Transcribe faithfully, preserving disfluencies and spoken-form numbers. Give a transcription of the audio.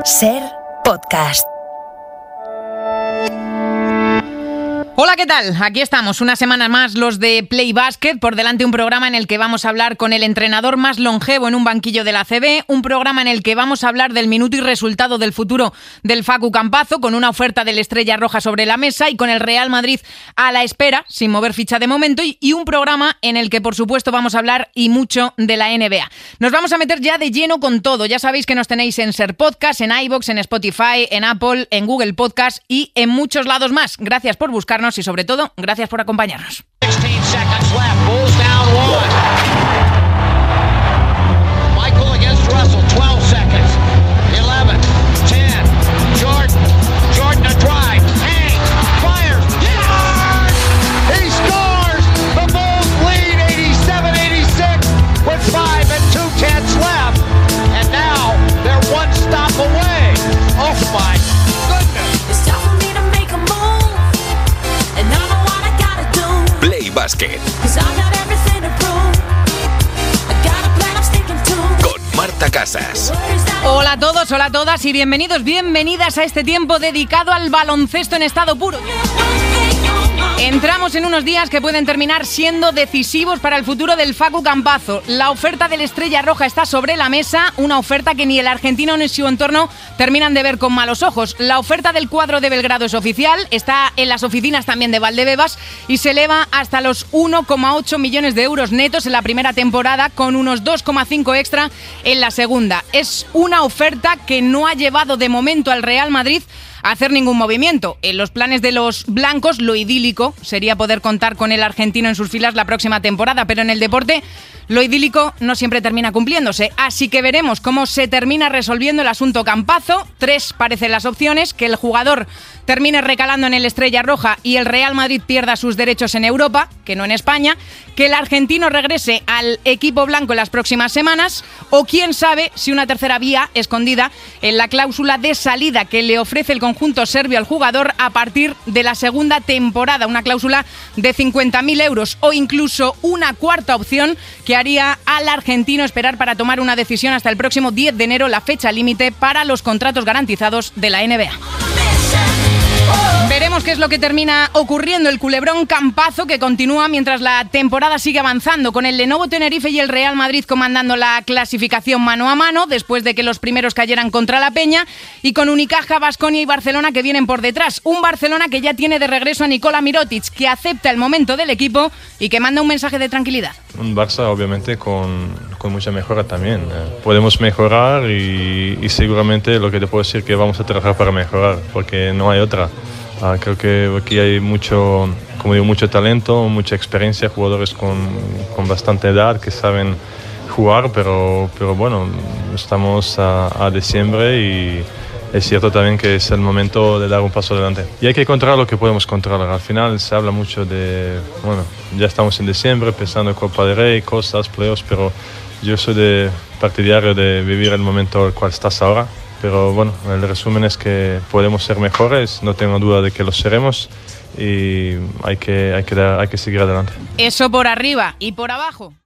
Ser Podcast. Hola, ¿qué tal? Aquí estamos, una semana más los de Play Basket, por delante un programa en el que vamos a hablar con el entrenador más longevo en un banquillo de la A C B, un programa en el que vamos a hablar del minuto y resultado del futuro del Facu Campazzo, con una oferta del Estrella Roja sobre la mesa y con el Real Madrid a la espera, sin mover ficha de momento, y, y un programa en el que por supuesto vamos a hablar y mucho de la N B A. Nos vamos a meter ya de lleno con todo, ya sabéis que nos tenéis en Ser Podcast, en iVoox, en Spotify, en Apple, en Google Podcast y en muchos lados más. Gracias por buscarnos y sobre todo, gracias por acompañarnos. Basket. Con Marta Casas. Hola a todos, hola a todas y bienvenidos, bienvenidas a este tiempo dedicado al baloncesto en estado puro. Entramos en unos días que pueden terminar siendo decisivos para el futuro del Facu Campazzo. La oferta del Estrella Roja está sobre la mesa, una oferta que ni el argentino ni su entorno terminan de ver con malos ojos. La oferta del cuadro de Belgrado es oficial, está en las oficinas también de Valdebebas y se eleva hasta los uno coma ocho millones de euros netos en la primera temporada, con unos dos coma cinco extra en la segunda. Es una oferta que no ha llevado de momento al Real Madrid a hacer ningún movimiento. En los planes de los blancos, lo idílico sería poder contar con el argentino en sus filas la próxima temporada, pero en el deporte lo idílico no siempre termina cumpliéndose, así que veremos cómo se termina resolviendo el asunto Campazzo. Tres parecen las opciones: que el jugador termine recalando en el Estrella Roja y el Real Madrid pierda sus derechos en Europa, que no en España, que el argentino regrese al equipo blanco en las próximas semanas, o quién sabe si una tercera vía escondida en la cláusula de salida que le ofrece el conjunto serbio al jugador a partir de la segunda temporada, una cláusula de cincuenta mil euros, o incluso una cuarta opción que haría al argentino esperar para tomar una decisión hasta el próximo diez de enero, la fecha límite para los contratos garantizados de la N B A. Veremos qué es lo que termina ocurriendo. El culebrón Campazzo, que continúa mientras la temporada sigue avanzando, con el Lenovo Tenerife y el Real Madrid comandando la clasificación mano a mano después de que los primeros cayeran contra la Peña, y con Unicaja, Baskonia y Barcelona que vienen por detrás. Un Barcelona que ya tiene de regreso a Nikola Mirotic, que acepta el momento del equipo y que manda un mensaje de tranquilidad. Un Barça obviamente con, con mucha mejora también. Eh, podemos mejorar y, y seguramente lo que te puedo decir que vamos a trabajar para mejorar, porque no hay otra. Uh, creo que aquí hay mucho, como digo, mucho talento, mucha experiencia, jugadores con, con bastante edad que saben jugar, pero, pero bueno, estamos a, a diciembre y es cierto también que es el momento de dar un paso adelante. Y hay que controlar lo que podemos controlar. Al final se habla mucho de, bueno, ya estamos en diciembre, pensando en Copa del Rey, cosas, playoffs, pero yo soy de partidario de vivir el momento al cual estás ahora. Pero bueno, el resumen es que podemos ser mejores, no tengo duda de que lo seremos y hay que, hay que, dar, hay que seguir adelante. Eso por arriba y por abajo.